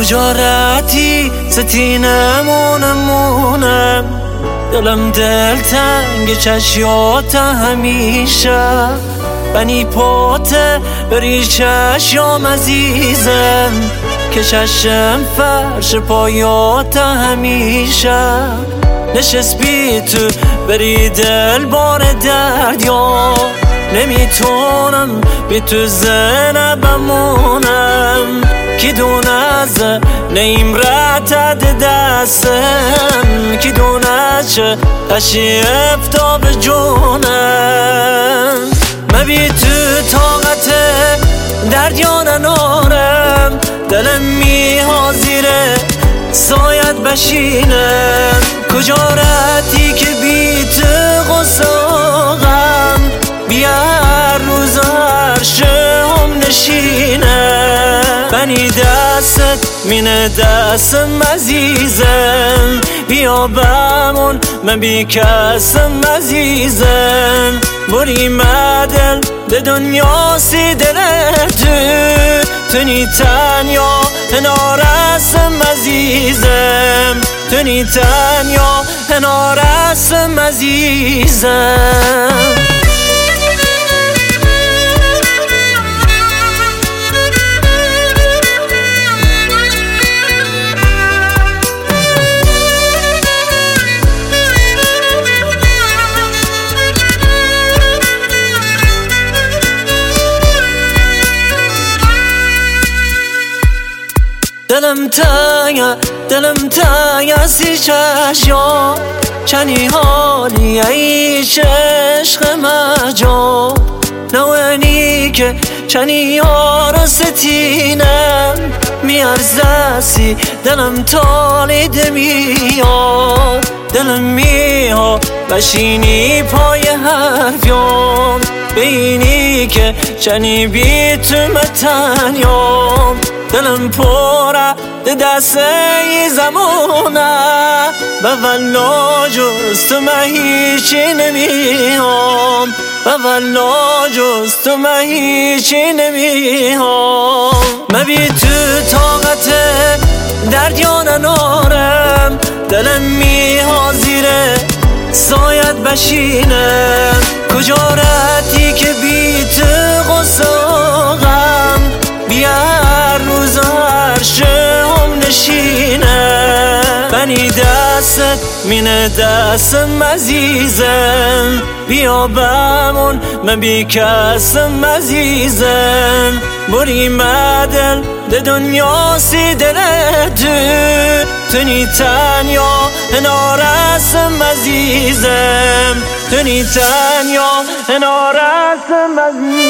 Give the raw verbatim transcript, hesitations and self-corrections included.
کجا رفتی ستینمونم مونم دلم دلتنگ چشیات همیشه بنی پاته بری چشیام عزیزم که چشم فرش پایات همیشه نشست بی تو بری دل بار درد یا نمیتونم بی تو زنه بمونم کی دونه ز نیم رتد دستم کی دونه چه تشی افتاب جونم من بی تو طاقت دردیان نارم دلم می حاضره سایت بشینم کجا رفتی که بی تو غصه غم بیا روز هر شم نشینم بنی دستت مینه دستم عزیزم بیا بمون من بی کسم عزیزم بری مدل به دنیا سی دل تو تنی تنیا هنارسم عزیزم تنی تنیا هنارسم عزیزم دلم تنگ دلم تنگ سی چشیا چنی حالی ایش عشق مجا نوانی که چنی ها رو ستینم میارزسی دلم تالید میاد دلم میها بشینی پای حرفیام بینی که چنی بی تو متنیام دلم پره ده دسته ای زمونه به والا جز تو من هیچی نمیام به والا جز تو من هیچی نمیام من بی تو طاقت دردیان نارم دلم می حاضره سایت بشینم کجا رفتی که بی تو غصه غم بیا روز هر شم نشینه بنی دستت مینه دستم عزیزم بیا بمون من بی کسم عزیزم بری مدل به دنیا سی دل تو تنی تنیا هنارسم عزیزم تنی تنیا هنارسم عزیزم